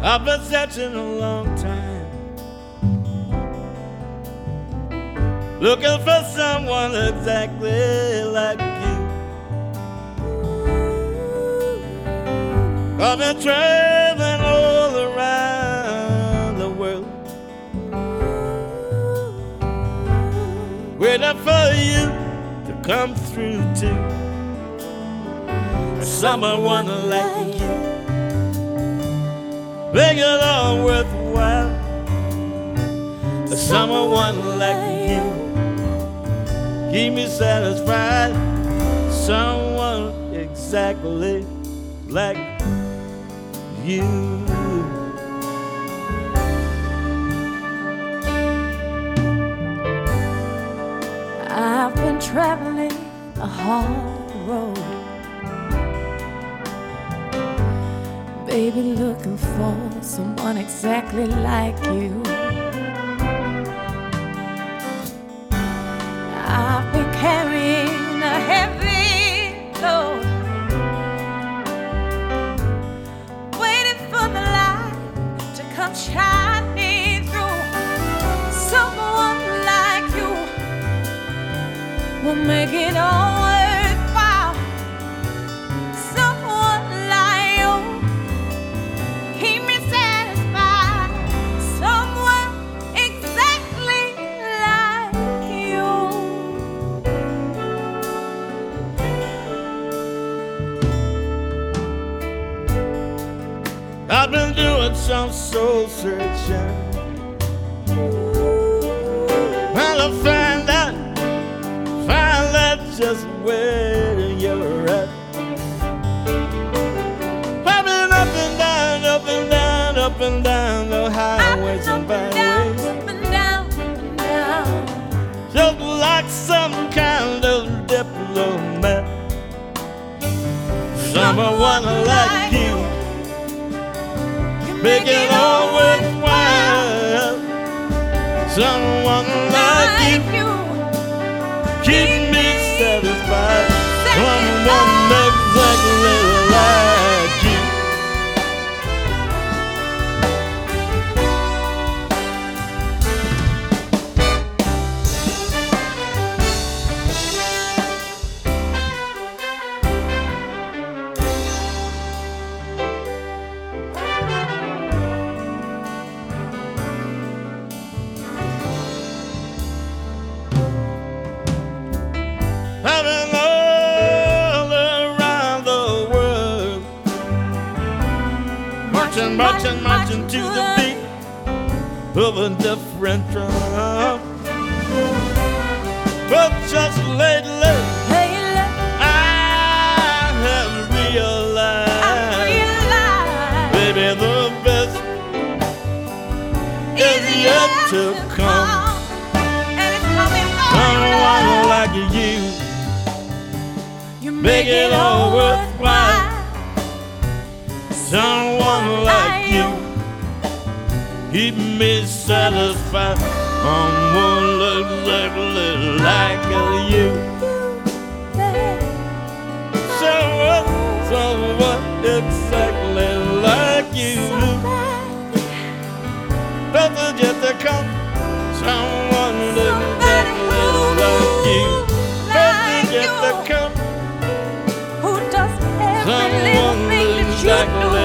I've been searching a long time, looking for someone exactly like you. I've been traveling all around the world, waiting for you to come through too. Someone like you, make it all worthwhile. Someone like you, keep me satisfied. Someone exactly like you. I've been traveling a hard road, baby, looking for someone exactly like you. I've been carrying a heavy load, waiting for the light to come shining through. Someone like you will make it all worthwhile. Someone like you, keep me satisfied. Someone exactly like you. I've been doing some soul searching, and I find out just where you're at. I've been up and down, up and down, up and down the highways and byways, up and down, just like some kind of diplomat. Someone like you, make it all worthwhile. Someone like you, keep me satisfied. Someone exactly like you. I've been all around the world, marching, marching, marching to the beat of a different drum. But just lately, I have realized, baby, the best is yet to come. Someone like you, make it all worthwhile. Someone like you, keep me satisfied. Someone exactly like you. Someone exactly like you. Nothing yet to come. Someone exactly like you. Nothing yet to come. Who does every little thing that you do